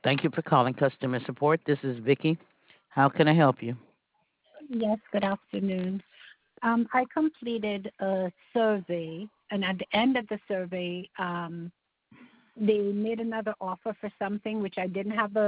Thank you for calling customer support. This is Vicky. How can I help you? Yes, good afternoon. I completed a survey, and at the end of the survey, they made another offer for something which I didn't have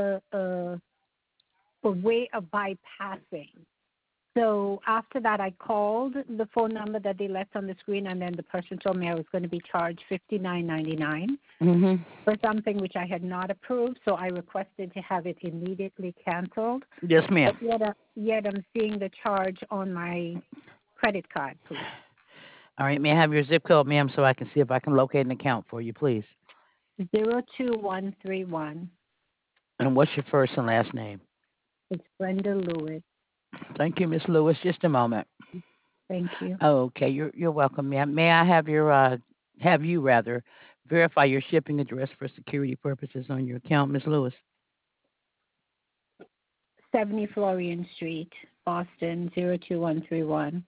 a way of bypassing. So after that, I called the phone number that they left on the screen, and then the person told me I was going to be charged $59.99 Mm-hmm. for something which I had not approved. So I requested to have it immediately canceled. Yes, ma'am. But yet I'm seeing the charge on my credit card, please. All right, may I have your zip code, ma'am, so I can see if I can locate an account for you, please? 02131. And what's your first and last name? It's Brenda Lewis. Thank you, Miss Lewis. Just a moment. Thank you. Okay, you're welcome, ma'am. May I have have you rather verify your shipping address for security purposes on your account, Miss Lewis? 70 Florian Street, Boston 02131.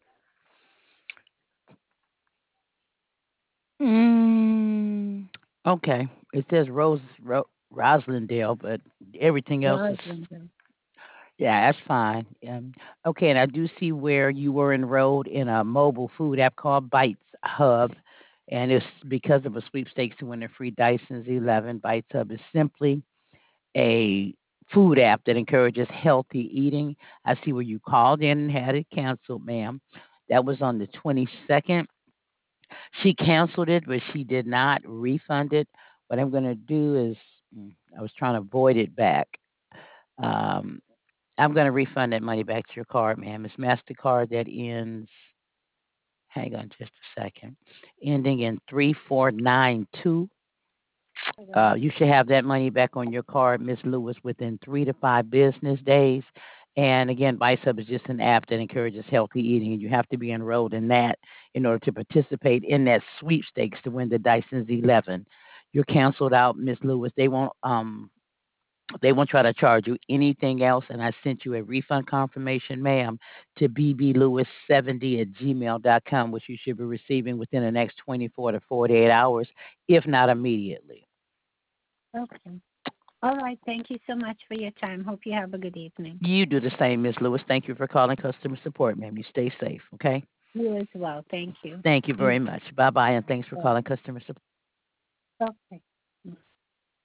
Mm, okay. It says Roslindale, but everything else is Rosalind. yeah, that's fine. Okay, and I do see where you were enrolled in a mobile food app called Bites Hub, and it's because of a sweepstakes to win a free Dyson's 11. Bites Hub is simply a food app that encourages healthy eating. I see where you called in and had it canceled, ma'am. That was on the 22nd. She canceled it, but she did not refund it. What I'm going to do is, I was trying to avoid it back. Um, I'm going to refund that money back to your card, ma'am. It's MasterCard that ends, hang on just a second, ending in 3492. You should have that money back on your card, Miss Lewis, within 3 to 5 business days. And again, BiceHub is just an app that encourages healthy eating, and you have to be enrolled in that in order to participate in that sweepstakes to win the Dyson's 11. You're canceled out, Miss Lewis. They won't try to charge you anything else, and I sent you a refund confirmation, ma'am, to bblewis70@gmail.com, which you should be receiving within the next 24 to 48 hours, if not immediately. Okay. All right. Thank you so much for your time. Hope you have a good evening. You do the same, Miss Lewis. Thank you for calling customer support, ma'am. You stay safe, okay? You as well. Thank you. Thank you very much. Bye bye, and thanks for Okay. calling customer support. Okay.